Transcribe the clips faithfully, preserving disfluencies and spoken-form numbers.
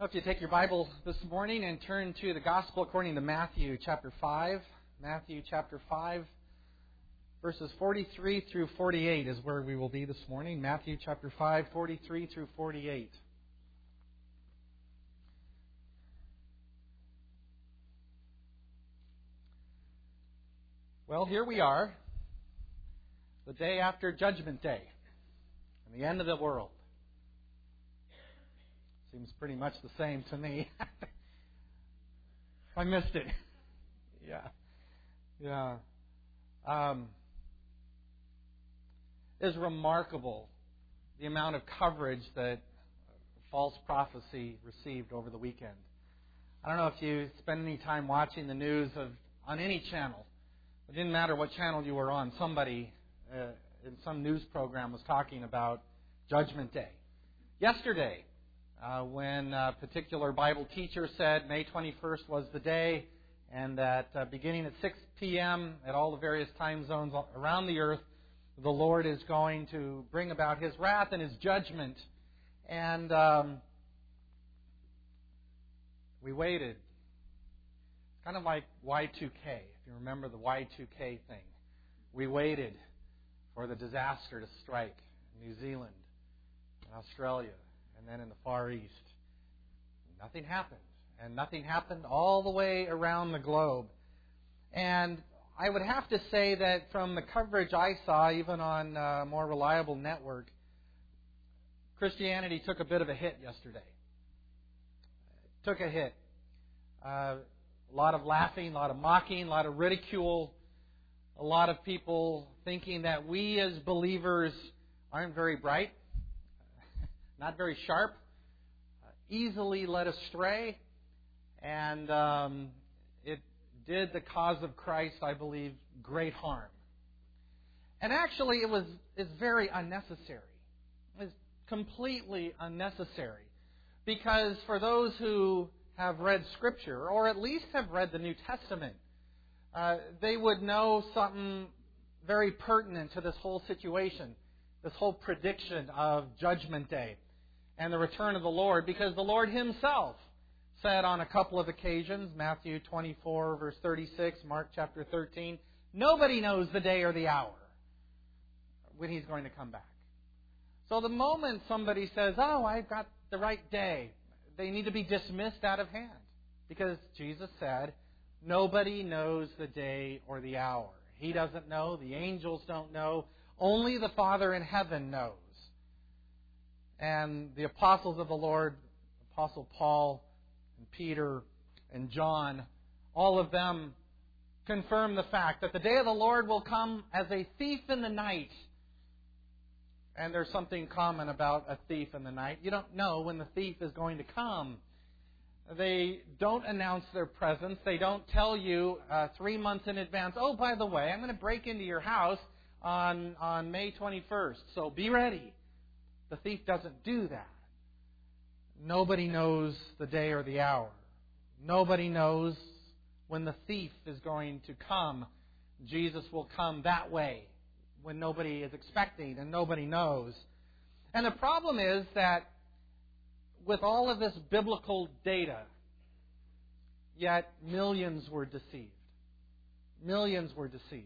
Well, if you take your Bible this morning and turn to the Gospel according to Matthew chapter five, Matthew chapter five, verses forty-three through forty-eight is where we will be this morning. Matthew chapter five, forty-three through forty-eight. Well, here we are, the day after Judgment Day, and the end of the world. Seems pretty much the same to me. I missed it. Yeah. Yeah. Um, it is remarkable the amount of coverage that false prophecy received over the weekend. I don't know if you spend any time watching the news of on any channel. It didn't matter what channel you were on. Somebody uh, in some news program was talking about Judgment Day. Yesterday, Uh, when a particular Bible teacher said May twenty-first was the day, and that uh, beginning at six p.m. at all the various time zones around the earth, the Lord is going to bring about His wrath and His judgment. And um, we waited. It's kind of like Y two K, if you remember the Y two K thing. We waited for the disaster to strike in New Zealand and Australia, and then in the Far East. Nothing happened. And nothing happened all the way around the globe. And I would have to say that from the coverage I saw, even on a more reliable network, Christianity took a bit of a hit yesterday. It took a hit. Uh, a lot of laughing, a lot of mocking, a lot of ridicule, a lot of people thinking that we as believers aren't very bright, not very sharp, uh, easily led astray, and um, it did the cause of Christ, I believe, great harm. And actually, it was it's very unnecessary. It's completely unnecessary, because for those who have read Scripture, or at least have read the New Testament, uh, they would know something very pertinent to this whole situation, this whole prediction of Judgment Day and the return of the Lord, because the Lord Himself said on a couple of occasions, Matthew twenty-four, verse thirty-six, Mark chapter thirteen, nobody knows the day or the hour when He's going to come back. So the moment somebody says, oh, I've got the right day, they need to be dismissed out of hand, because Jesus said, nobody knows the day or the hour. He doesn't know, the angels don't know, only the Father in heaven knows. And the apostles of the Lord, Apostle Paul and Peter and John, all of them confirm the fact that the day of the Lord will come as a thief in the night. And there's something common about a thief in the night. You don't know when the thief is going to come. They don't announce their presence. They don't tell you uh, three months in advance, oh, by the way, I'm going to break into your house on, on May twenty-first, so be ready. The thief doesn't do that. Nobody knows the day or the hour. Nobody knows when the thief is going to come. Jesus will come that way when nobody is expecting and nobody knows. And the problem is that with all of this biblical data, yet millions were deceived. Millions were deceived.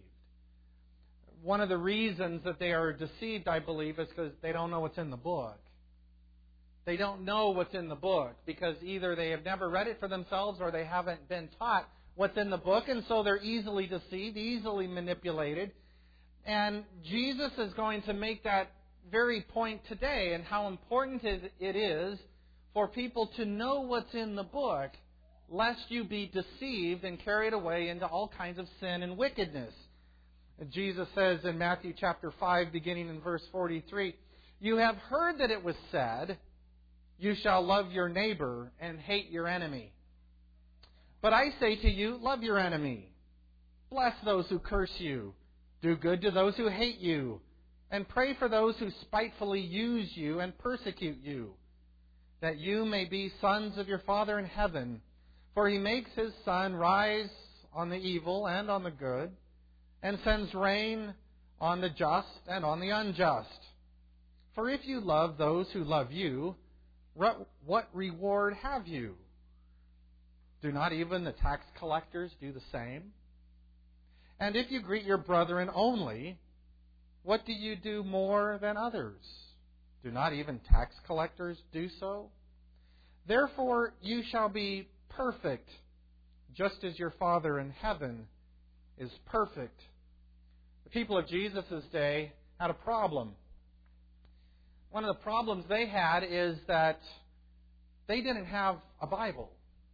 One of the reasons that they are deceived, I believe, is because they don't know what's in the book. They don't know what's in the book because either they have never read it for themselves or they haven't been taught what's in the book, and so they're easily deceived, easily manipulated. And Jesus is going to make that very point today, and how important it is for people to know what's in the book, lest you be deceived and carried away into all kinds of sin and wickedness. Jesus says in Matthew chapter five, beginning in verse forty-three, you have heard that it was said, you shall love your neighbor and hate your enemy. But I say to you, love your enemy. Bless those who curse you. Do good to those who hate you. And pray for those who spitefully use you and persecute you, that you may be sons of your Father in heaven. For He makes His sun rise on the evil and on the good, and sends rain on the just and on the unjust. For if you love those who love you, What reward have you? Do not even the tax collectors do the same? And if you greet your brethren only, what do you do more than others? Do not even tax collectors do so? Therefore you shall be perfect, just as your Father in heaven is perfect. The people of Jesus' day had a problem. One of the problems they had is that they didn't have a Bible.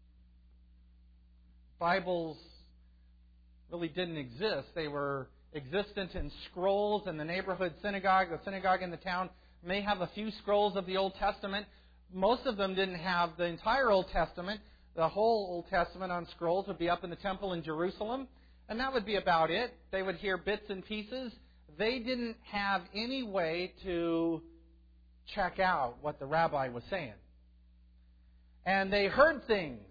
Bibles really didn't exist. They were existent in scrolls in the neighborhood synagogue. The synagogue in the town may have a few scrolls of the Old Testament. Most of them didn't have the entire Old Testament. The whole Old Testament on scrolls would be up in the temple in Jerusalem, and that would be about it. They would hear bits and pieces. They didn't have any way to check out what the rabbi was saying. And they heard things,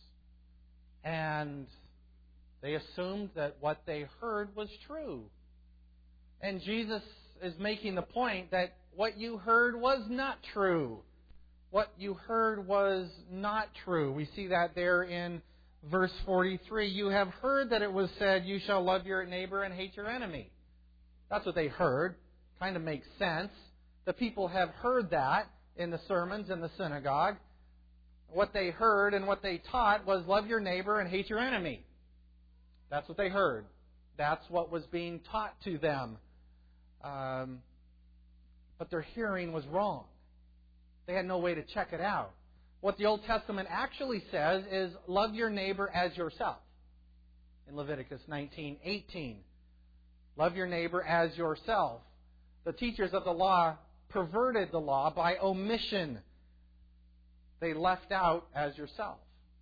and they assumed that what they heard was true. And Jesus is making the point that what you heard was not true. What you heard was not true. We see that there in verse forty-three. You have heard that it was said, you shall love your neighbor and hate your enemy. That's what they heard. Kind of makes sense. The people have heard that in the sermons in the synagogue. What they heard and what they taught was love your neighbor and hate your enemy. That's what they heard. That's what was being taught to them. Um, but their hearing was wrong. They had no way to check it out. What the Old Testament actually says is love your neighbor as yourself. In Leviticus nineteen eighteen. Love your neighbor as yourself. The teachers of the law perverted the law by omission. They left out as yourself.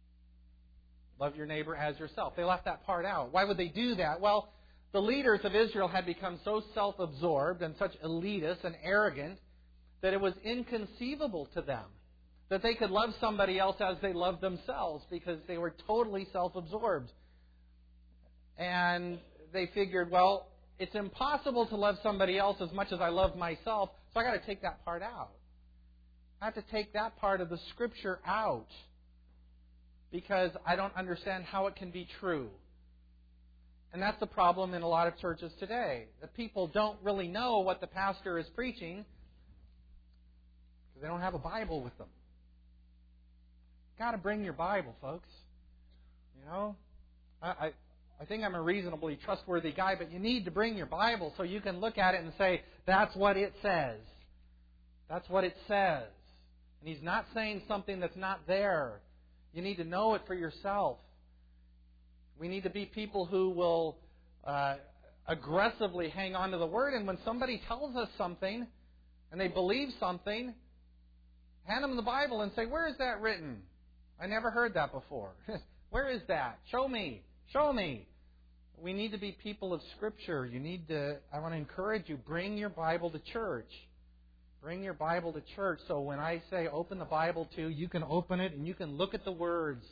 Love your neighbor as yourself. They left that part out. Why would they do that? Well, the leaders of Israel had become so self-absorbed and such elitist and arrogant that it was inconceivable to them that they could love somebody else as they loved themselves, because they were totally self-absorbed. And they figured, well, it's impossible to love somebody else as much as I love myself, so I got to take that part out. I have to take that part of the Scripture out because I don't understand how it can be true. And that's the problem in a lot of churches today. The people don't really know what the pastor is preaching because they don't have a Bible with them. You've got to bring your Bible, folks. You know, I, I, I think I'm a reasonably trustworthy guy, but you need to bring your Bible so you can look at it and say, that's what it says. That's what it says. And he's not saying something that's not there. You need to know it for yourself. We need to be people who will uh, aggressively hang on to the Word. And when somebody tells us something and they believe something, hand them the Bible and say, where is that written? I never heard that before. Where is that? Show me. Show me. We need to be people of Scripture. You need to, I want to encourage you, bring your Bible to church. Bring your Bible to church so when I say open the Bible to, you can open it and you can look at the words,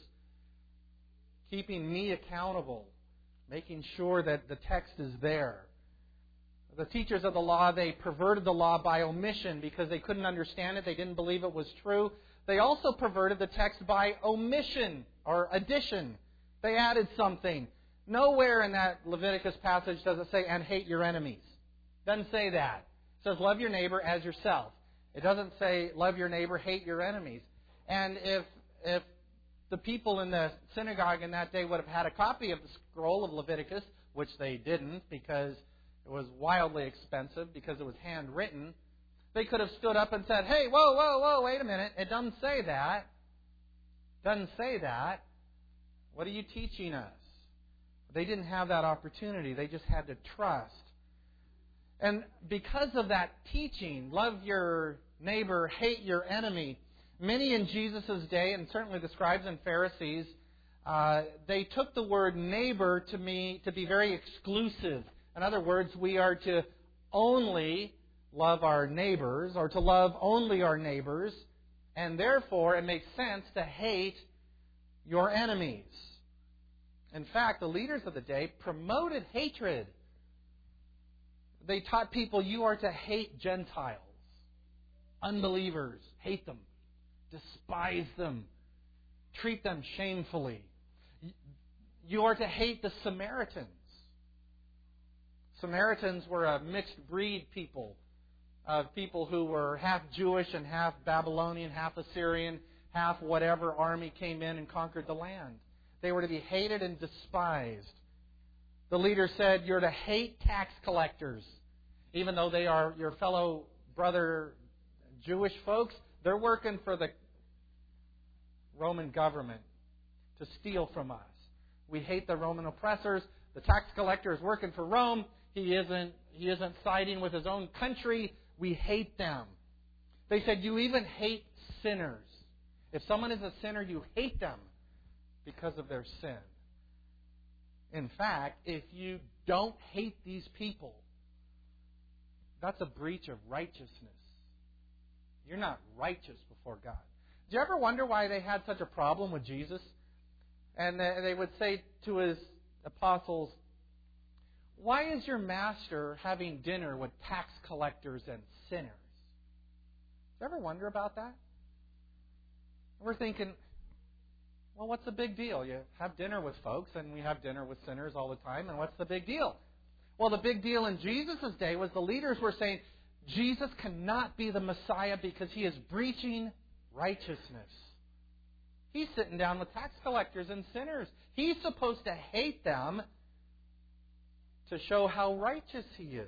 keeping me accountable, making sure that the text is there. The teachers of the law, they perverted the law by omission because they couldn't understand it. They didn't believe it was true. They also perverted the text by omission or addition. They added something. Nowhere in that Leviticus passage does it say, and hate your enemies. It doesn't say that. It says, love your neighbor as yourself. It doesn't say, love your neighbor, hate your enemies. And if if the people in the synagogue in that day would have had a copy of the scroll of Leviticus, which they didn't because it was wildly expensive, because it was handwritten, they could have stood up and said, hey, whoa, whoa, whoa, wait a minute. It doesn't say that. It doesn't say that. What are you teaching us? They didn't have that opportunity. They just had to trust. And because of that teaching, love your neighbor, hate your enemy, many in Jesus' day, and certainly the scribes and Pharisees, uh, they took the word neighbor to, me, to be very exclusive. In other words, we are to only love our neighbors, or to love only our neighbors, and therefore it makes sense to hate your enemies. In fact, the leaders of the day promoted hatred. They taught people you are to hate Gentiles, unbelievers, hate them. despise them, treat them shamefully. You are to hate the Samaritans. Samaritans were a mixed breed people, of people who were half Jewish and half Babylonian, half Assyrian, half whatever army came in and conquered the land. They were to be hated and despised. The leader said, you're to hate tax collectors. Even though they are your fellow brother Jewish folks, they're working for the Roman government to steal from us. We hate the Roman oppressors. The tax collector is working for Rome. He isn't, he isn't siding with his own country. We hate them. They said, you even hate sinners. If someone is a sinner, you hate them because of their sin. In fact, if you don't hate these people, that's a breach of righteousness. You're not righteous before God. Do you ever wonder why they had such a problem with Jesus? And they would say to his apostles, why is your master having dinner with tax collectors and sinners? Do you ever wonder about that? We're thinking, well, what's the big deal? You have dinner with folks, and we have dinner with sinners all the time, and what's the big deal? Well, the big deal in Jesus' day was the leaders were saying, Jesus cannot be the Messiah because he is breaching righteousness. He's sitting down with tax collectors and sinners. He's supposed to hate them to show how righteous he is.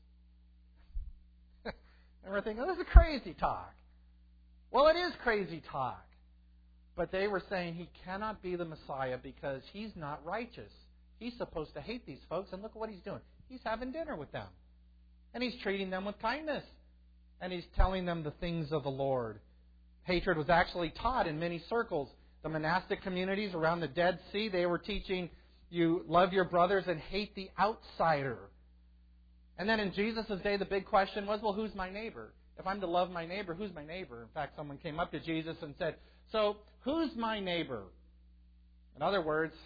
And we're thinking, oh, this is crazy talk. Well, it is crazy talk. But they were saying he cannot be the Messiah because he's not righteous. He's supposed to hate these folks, and look at what he's doing. He's having dinner with them. And he's treating them with kindness. And he's telling them the things of the Lord. Hatred was actually taught in many circles. The monastic communities around the Dead Sea, they were teaching you love your brothers and hate the outsider. And then in Jesus' day, the big question was, well, who's my neighbor? If I'm to love my neighbor, who's my neighbor? In fact, someone came up to Jesus and said, so, who's my neighbor? In other words,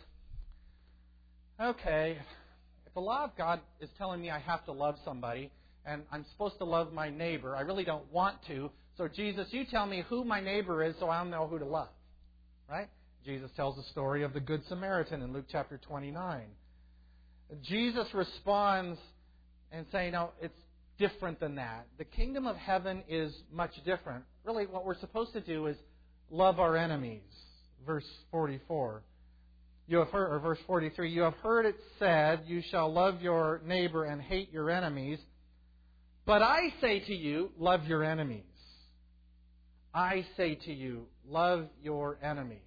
okay, if the law of God is telling me I have to love somebody, and I'm supposed to love my neighbor, I really don't want to, so Jesus, you tell me who my neighbor is so I'll know who to love. Right? Jesus tells the story of the Good Samaritan in Luke chapter twenty-nine. Jesus responds and saying, no, it's different than that. The kingdom of heaven is much different. Really, what we're supposed to do is love our enemies. Verse forty-four. You have heard, or verse forty-three, you have heard it said, you shall love your neighbor and hate your enemies. But I say to you, love your enemies. I say to you, love your enemies.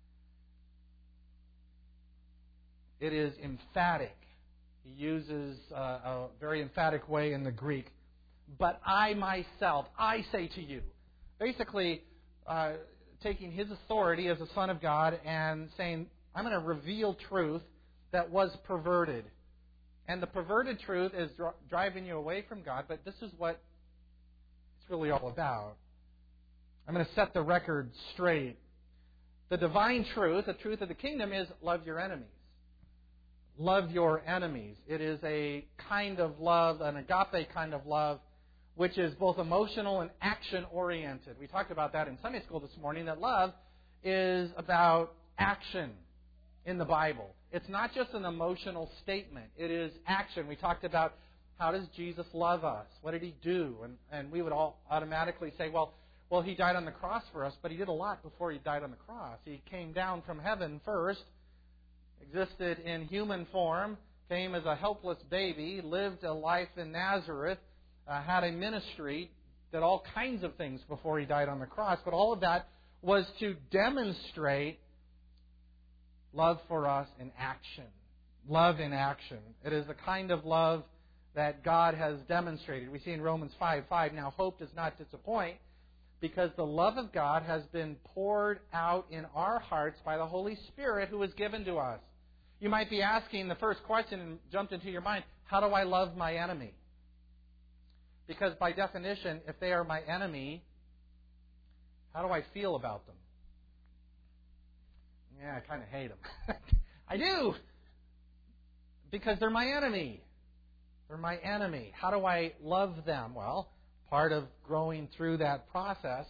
It is emphatic. He uses uh, a very emphatic way in the Greek. But I myself, I say to you. Basically, uh, taking his authority as a Son of God and saying, I'm going to reveal truth that was perverted. And the perverted truth is dri- driving you away from God, but this is what it's really all about. I'm going to set the record straight. The divine truth, the truth of the kingdom, is love your enemies. Love your enemies. It is a kind of love, an agape kind of love, which is both emotional and action-oriented. We talked about that in Sunday school this morning, that love is about action in the Bible. It's not just an emotional statement. It is action. We talked about how does Jesus love us? What did he do? And, and we would all automatically say, well, well, he died on the cross for us, but he did a lot before he died on the cross. He came down from heaven first, existed in human form, came as a helpless baby, lived a life in Nazareth, uh, had a ministry, did all kinds of things before he died on the cross. But all of that was to demonstrate love for us in action. Love in action. It is the kind of love that God has demonstrated. We see in Romans five five, now hope does not disappoint, because the love of God has been poured out in our hearts by the Holy Spirit who is given to us. You might be asking, the first question and jumped into your mind, how do I love my enemy? Because by definition, if they are my enemy, how do I feel about them? Yeah, I kind of hate them. I do. Because they're my enemy. They're my enemy. How do I love them? Well, part of growing through that process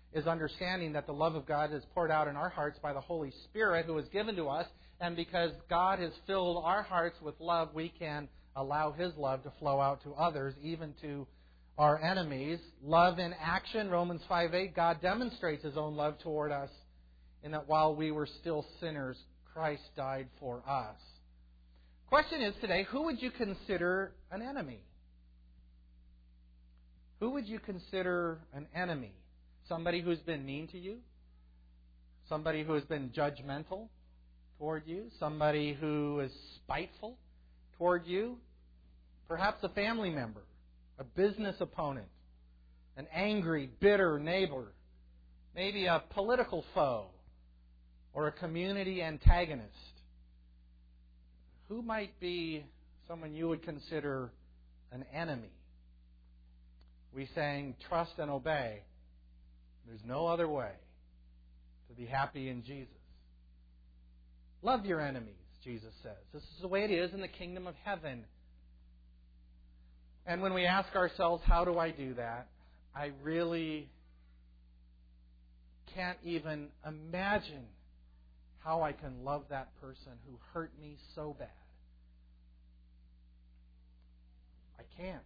is understanding that the love of God is poured out in our hearts by the Holy Spirit who is given to us. And because God has filled our hearts with love, we can allow His love to flow out to others, even to our enemies. Love in action, Romans five eight, God demonstrates His own love toward us in that while we were still sinners, Christ died for us. Question is today, who would you consider an enemy? Who would you consider an enemy? Somebody who's been mean to you? Somebody who has been judgmental toward you? Somebody who is spiteful toward you? Perhaps a family member, a business opponent, an angry, bitter neighbor, maybe a political foe, or a community antagonist. Who might be someone you would consider an enemy? We sang, trust and obey. There's no other way to be happy in Jesus. Love your enemies, Jesus says. This is the way it is in the kingdom of heaven. And when we ask ourselves, how do I do that? I really can't even imagine how I can love that person who hurt me so bad. I can't.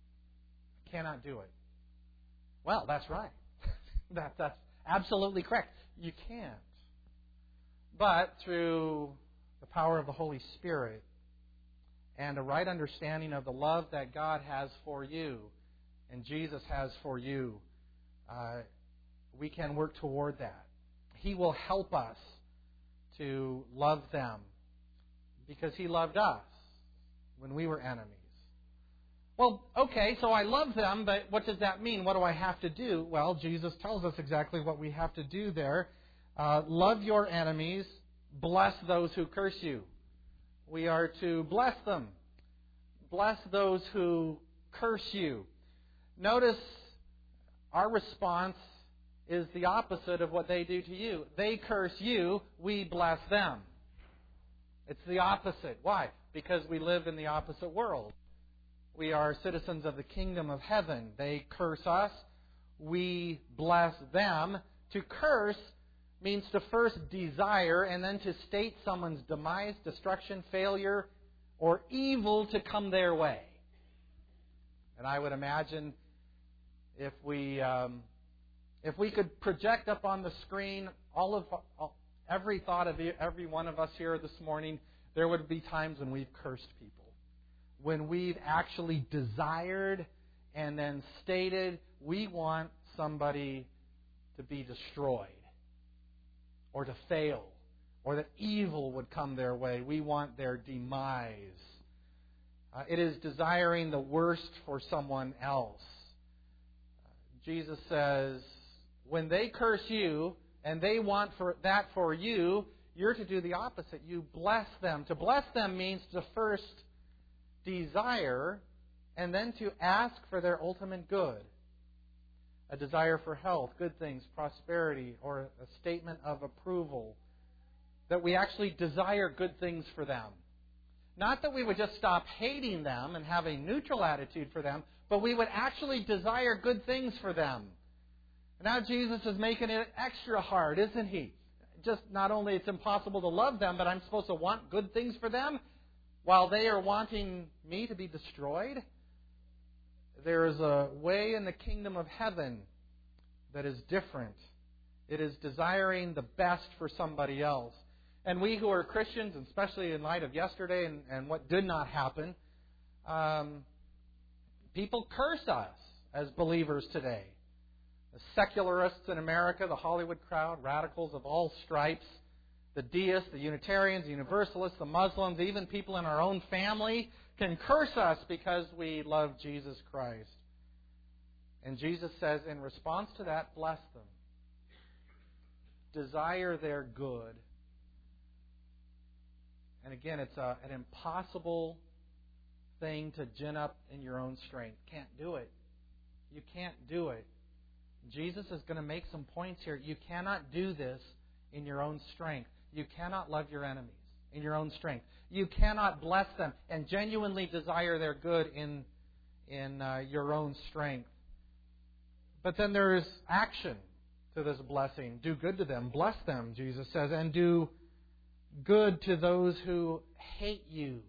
I cannot do it. Well, that's right. that, that's absolutely correct. You can't. But through the power of the Holy Spirit and a right understanding of the love that God has for you and Jesus has for you, uh, we can work toward that. He will help us to love them because He loved us when we were enemies. Well, okay, so I love them, but what does that mean? What do I have to do? Well, Jesus tells us exactly what we have to do there. Uh, love your enemies, bless those who curse you. We are to bless them. Bless those who curse you. Notice our response is the opposite of what they do to you. They curse you, we bless them. It's the opposite. Why? Because we live in the opposite world. We are citizens of the kingdom of heaven. They curse us, we bless them. To curse means to first desire and then to state someone's demise, destruction, failure, or evil to come their way. And I would imagine if we um, if we could project up on the screen all of all, every thought of every one of us here this morning, there would be times when we've cursed people, when we've actually desired and then stated we want somebody to be destroyed or to fail or that evil would come their way. We want their demise. Uh, it is desiring the worst for someone else. Uh, Jesus says, when they curse you and they want for that for you, you're to do the opposite. You bless them. To bless them means to first desire and then to ask for their ultimate good. A desire for health, good things, prosperity, or a statement of approval. That we actually desire good things for them. Not that we would just stop hating them and have a neutral attitude for them, but we would actually desire good things for them. Now Jesus is making it extra hard, isn't He? Just not only it's impossible to love them, but I'm supposed to want good things for them while they are wanting me to be destroyed. There is a way in the kingdom of heaven that is different. It is desiring the best for somebody else. And we who are Christians, especially in light of yesterday and, and what did not happen, um, people curse us as believers today. The secularists in America, the Hollywood crowd, radicals of all stripes, the deists, the Unitarians, the Universalists, the Muslims, even people in our own family can curse us because we love Jesus Christ. And Jesus says, in response to that, bless them. Desire their good. And again, it's a, an impossible thing to gin up in your own strength. Can't do it. You can't do it. Jesus is going to make some points here. You cannot do this in your own strength. You cannot love your enemies in your own strength. You cannot bless them and genuinely desire their good in, in uh, your own strength. But then there is action. to this blessing. Do good to them. Bless them, Jesus says, and do good to those who hate you.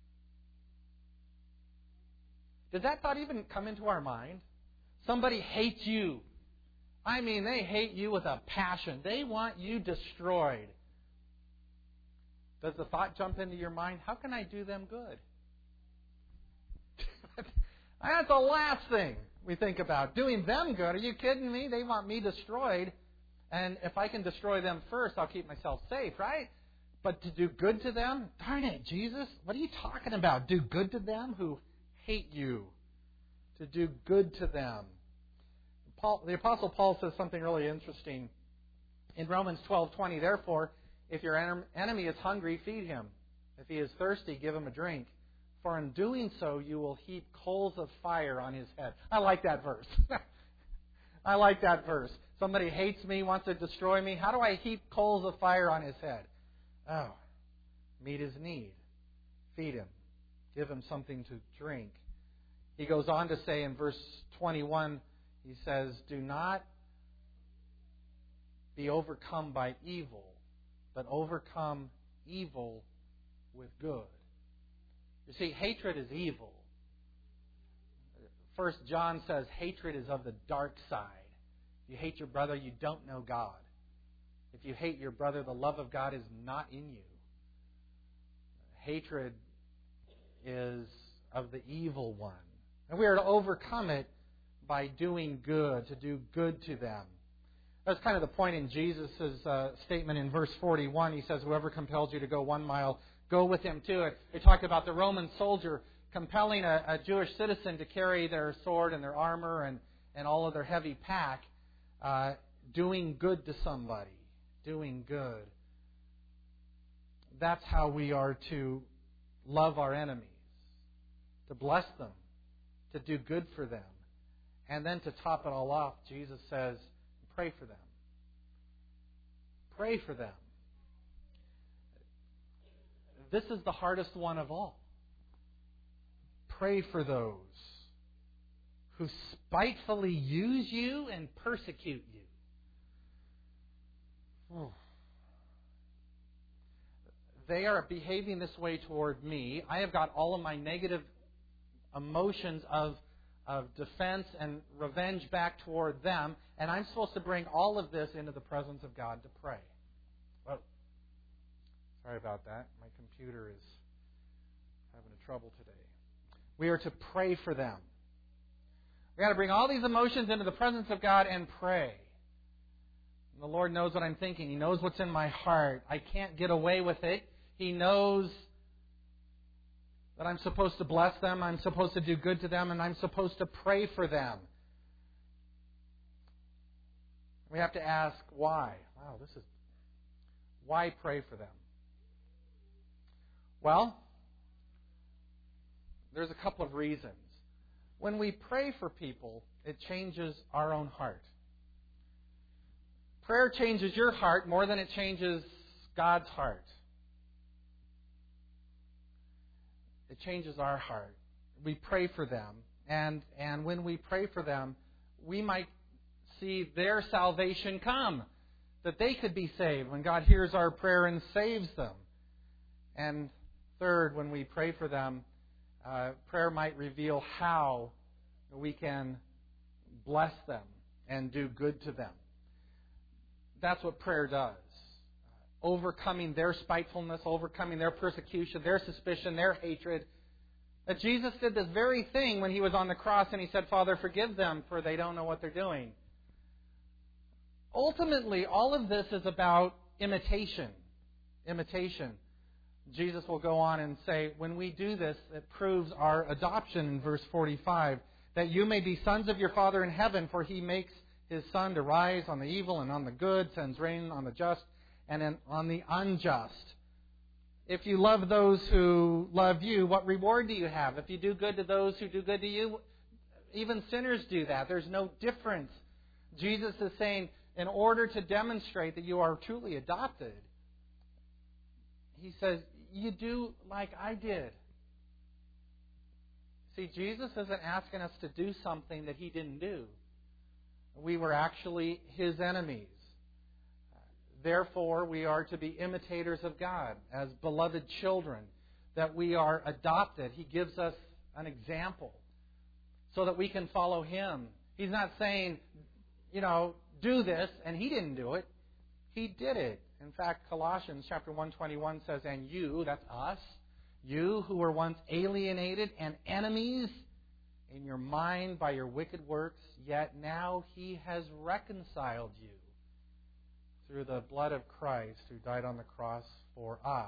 Did that thought even come into our mind? Somebody hates you. I mean, they hate you with a passion. They want you destroyed. Does the thought jump into your mind, how can I do them good? That's the last thing we think about. Doing them good. Are you kidding me? They want me destroyed. And if I can destroy them first, I'll keep myself safe, right? But to do good to them? Darn it, Jesus. What are you talking about? Do good to them who hate you. To do good to them. Paul, the Apostle Paul says something really interesting. In Romans twelve twenty, therefore, if your enemy is hungry, feed him. If he is thirsty, give him a drink. For in doing so, you will heap coals of fire on his head. I like that verse. I like that verse. Somebody hates me, wants to destroy me. How do I heap coals of fire on his head? Oh, meet his need. Feed him. Give him something to drink. He goes on to say in verse twenty-one, he says, do not be overcome by evil, but overcome evil with good. You see, hatred is evil. First John says hatred is of the dark side. If you hate your brother, you don't know God. If you hate your brother, the love of God is not in you. Hatred is of the evil one. And we are to overcome it by doing good, to do good to them. That's kind of the point in Jesus' uh, statement in verse forty-one. He says, whoever compels you to go one mile, go with him to it. They talked about the Roman soldier compelling a, a Jewish citizen to carry their sword and their armor and, and all of their heavy pack, uh, doing good to somebody, doing good. That's how we are to love our enemies, to bless them, to do good for them. And then to top it all off, Jesus says, pray for them. Pray for them. This is the hardest one of all. Pray for those who spitefully use you and persecute you. Oh. They are behaving this way toward me. I have got all of my negative emotions of, of defense and revenge back toward them, and I'm supposed to bring all of this into the presence of God to pray. Whoa. Sorry about that. My computer is having a trouble today. We are to pray for them. We've got to bring all these emotions into the presence of God and pray. And the Lord knows what I'm thinking. He knows what's in my heart. I can't get away with it. He knows that I'm supposed to bless them, I'm supposed to do good to them, and I'm supposed to pray for them. We have to ask why. Wow, this is... Why pray for them? Well, there's a couple of reasons. When we pray for people, it changes our own heart. Prayer changes your heart more than it changes God's heart. It changes our heart. We pray for them. And, and when we pray for them, we might see their salvation come. That they could be saved when God hears our prayer and saves them. And third, when we pray for them, uh, prayer might reveal how we can bless them and do good to them. That's what prayer does. Overcoming their spitefulness, overcoming their persecution, their suspicion, their hatred. That Jesus did this very thing when He was on the cross and He said, Father, forgive them, for they don't know what they're doing. Ultimately, all of this is about imitation. Imitation. Jesus will go on and say, when we do this, it proves our adoption in verse forty-five, that you may be sons of your Father in heaven, for He makes His sun to rise on the evil and on the good, sends rain on the just and on the unjust. If you love those who love you, what reward do you have? If you do good to those who do good to you, even sinners do that. There's no difference. Jesus is saying, in order to demonstrate that you are truly adopted, He says, you do like I did. See, Jesus isn't asking us to do something that He didn't do. we were actually His enemies. Therefore, we are to be imitators of God as beloved children, that we are adopted. He gives us an example so that we can follow Him. He's not saying, you know, do this, and He didn't do it. He did it. In fact, Colossians chapter one twenty-one says, and you, that's us, you who were once alienated and enemies in your mind by your wicked works, yet now He has reconciled you through the blood of Christ who died on the cross for us.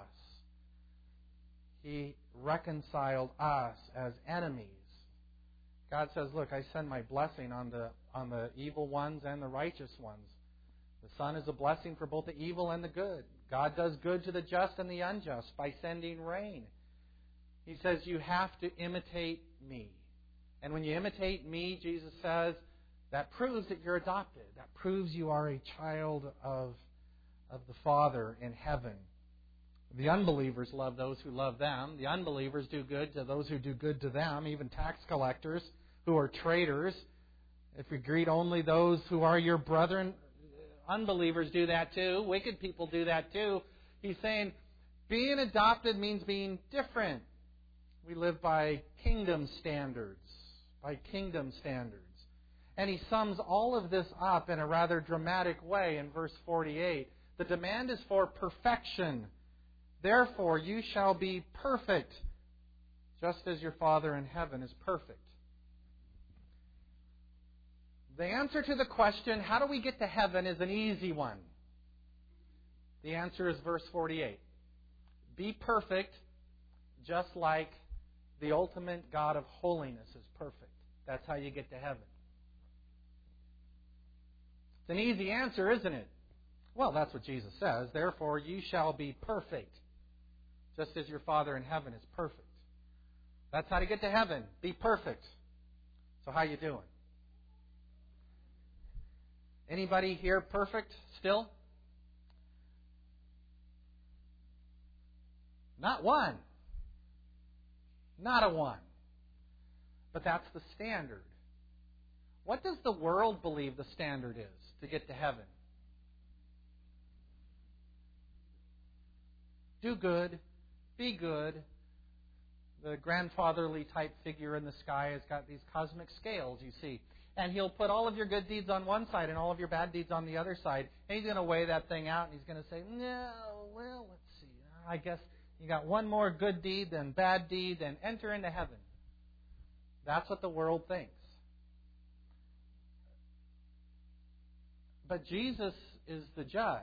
He reconciled us as enemies. God says, look, I send my blessing on the on the evil ones and the righteous ones. The Son is a blessing for both the evil and the good. God does good to the just and the unjust by sending rain. He says, you have to imitate me. And when you imitate me, Jesus says, that proves that you're adopted. That proves you are a child of, of the Father in heaven. The unbelievers love those who love them. The unbelievers do good to those who do good to them, even tax collectors who are traitors. If you greet only those who are your brethren, unbelievers do that too. Wicked people do that too. He's saying being adopted means being different. We live by kingdom standards. By kingdom standards. And he sums all of this up in a rather dramatic way in verse forty-eight. The demand is for perfection. Therefore, you shall be perfect, just as your Father in heaven is perfect. The answer to the question, how do we get to heaven, is an easy one. The answer is verse forty-eight. Be perfect, just like the ultimate God of holiness is perfect. That's how you get to heaven. It's an easy answer, isn't it? Well, that's what Jesus says. Therefore, you shall be perfect, just as your Father in heaven is perfect. That's how to get to heaven. Be perfect. So how you doing? Anybody here perfect still? Not one. Not a one. But that's the standard. What does the world believe the standard is to get to heaven? Do good. Be good. The grandfatherly type figure in the sky has got these cosmic scales, you see. And he'll put all of your good deeds on one side and all of your bad deeds on the other side. And he's going to weigh that thing out and he's going to say, no, well, let's see. I guess you got one more good deed than bad deed, then enter into heaven. That's what the world thinks. But Jesus is the judge.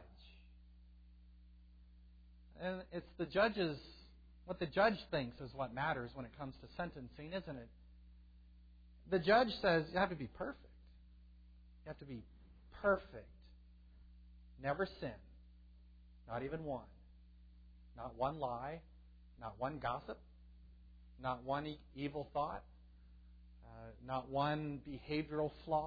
And it's the judge's, what the judge thinks is what matters when it comes to sentencing, isn't it? The judge says you have to be perfect. You have to be perfect. Never sin. Not even one. Not one lie. Not one gossip. Not one e- evil thought. Uh, not one behavioral flaw.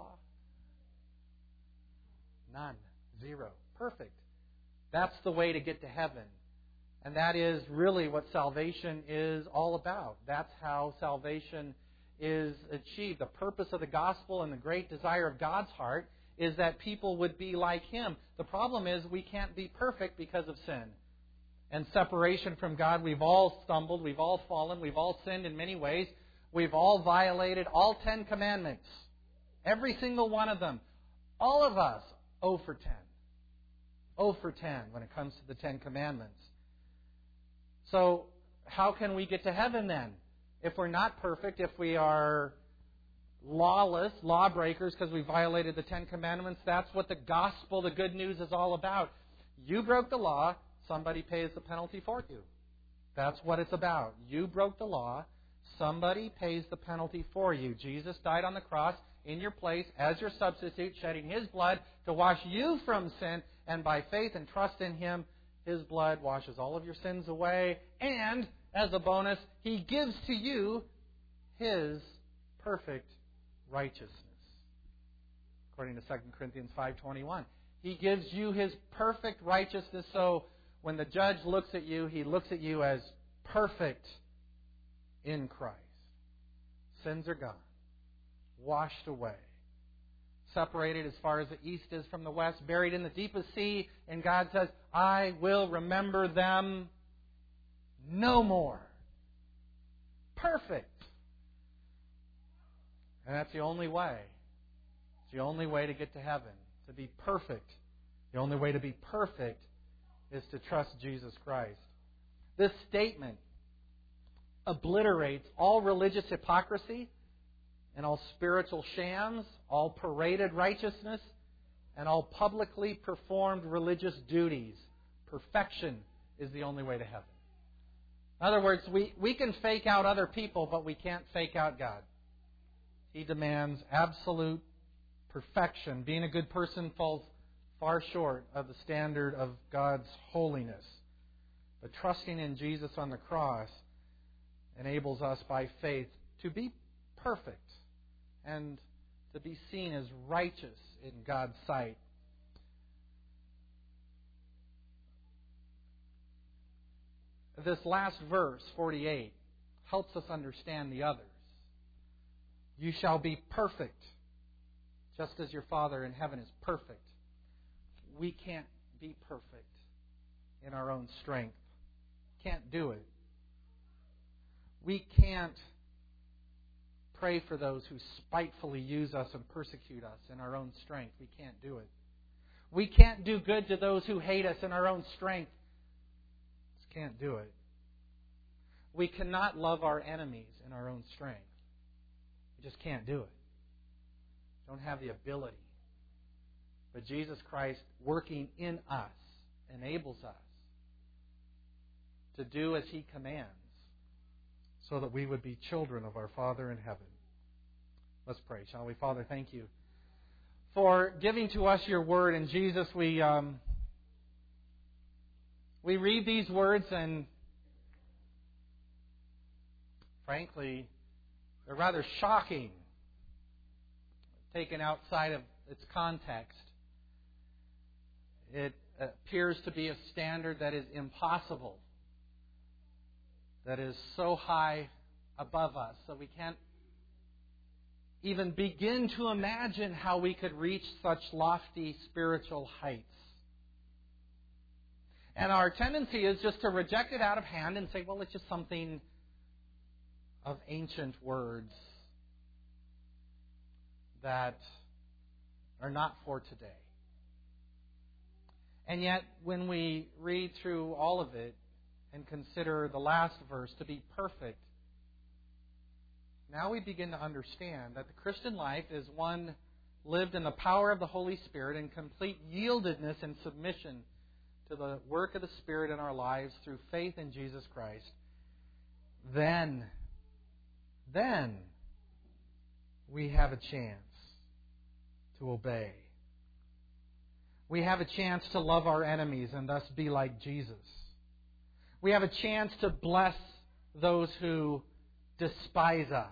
None. Zero. Perfect. That's the way to get to heaven. And that is really what salvation is all about. That's how salvation is achieved. The purpose of the gospel and the great desire of God's heart is that people would be like Him. The problem is we can't be perfect because of sin. And separation from God, we've all stumbled, we've all fallen, we've all sinned in many ways. We've all violated all Ten Commandments. Every single one of them. All of us, oh for ten. oh for ten when it comes to the Ten Commandments. So, how can we get to heaven then? If we're not perfect, if we are lawless, lawbreakers because we violated the Ten Commandments, that's what the gospel, the good news is all about. You broke the law, somebody pays the penalty for you. That's what it's about. You broke the law, somebody pays the penalty for you. Jesus died on the cross in your place as your substitute, shedding His blood to wash you from sin, and by faith and trust in Him, His blood washes all of your sins away, and as a bonus, He gives to you His perfect righteousness. According to Second Corinthians five twenty-one. He gives you His perfect righteousness, so when the judge looks at you, he looks at you as perfect in Christ. Sins are gone. Washed away. separated as far as the east is from the west, buried in the deepest sea, and God says, I will remember them no more. Perfect. And that's the only way. It's the only way to get to heaven, to be perfect. The only way to be perfect is to trust Jesus Christ. This statement obliterates all religious hypocrisy and all spiritual shams, all paraded righteousness, and all publicly performed religious duties. Perfection is the only way to heaven. In other words, we, we can fake out other people, but we can't fake out God. He demands absolute perfection. Being a good person falls far short of the standard of God's holiness. But trusting in Jesus on the cross enables us by faith to be perfect and to be seen as righteous in God's sight. This last verse, forty-eight, helps us understand the others. You shall be perfect, just as your Father in heaven is perfect. We can't be perfect in our own strength. Can't do it. We can't pray for those who spitefully use us and persecute us in our own strength. We can't do it. We can't do good to those who hate us in our own strength. Just can't do it. We cannot love our enemies in our own strength. We just can't do it. Don't have the ability. But Jesus Christ working in us enables us to do as He commands so that we would be children of our Father in heaven. Let's pray, shall we? Father, thank you for giving to us your word. And Jesus, we um, we read these words and frankly, they're rather shocking, taken outside of its context. It appears to be a standard that is impossible, that is so high above us that we can't even begin to imagine how we could reach such lofty spiritual heights. And our tendency is just to reject it out of hand and say, well, it's just something of ancient words that are not for today. And yet, when we read through all of it and consider the last verse to be perfect, now we begin to understand that the Christian life is one lived in the power of the Holy Spirit in complete yieldedness and submission to the work of the Spirit in our lives through faith in Jesus Christ. Then, then we have a chance to obey. We have a chance to love our enemies and thus be like Jesus. We have a chance to bless those who despise us,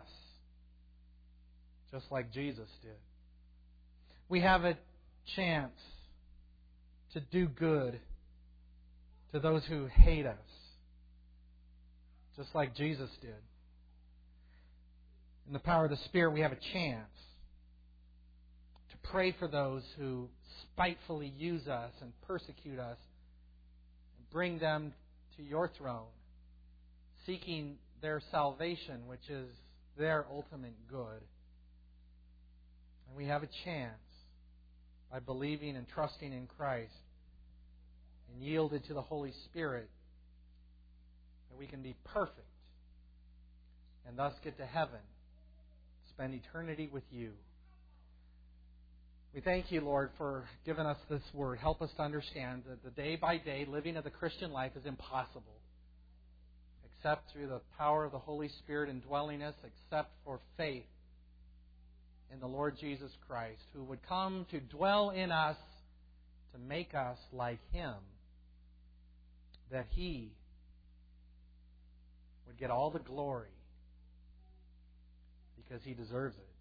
just like Jesus did. We have a chance to do good to those who hate us, just like Jesus did. In the power of the Spirit, we have a chance to pray for those who spitefully use us and persecute us and bring them to your throne, seeking their salvation, which is their ultimate good. And we have a chance, by believing and trusting in Christ and yielded to the Holy Spirit, that we can be perfect and thus get to heaven, spend eternity with you. We thank you, Lord, for giving us this word. Help us to understand that the day-by-day living of the Christian life is impossible, except through the power of the Holy Spirit indwelling us, except for faith in the Lord Jesus Christ, who would come to dwell in us to make us like Him, that He would get all the glory because He deserves it.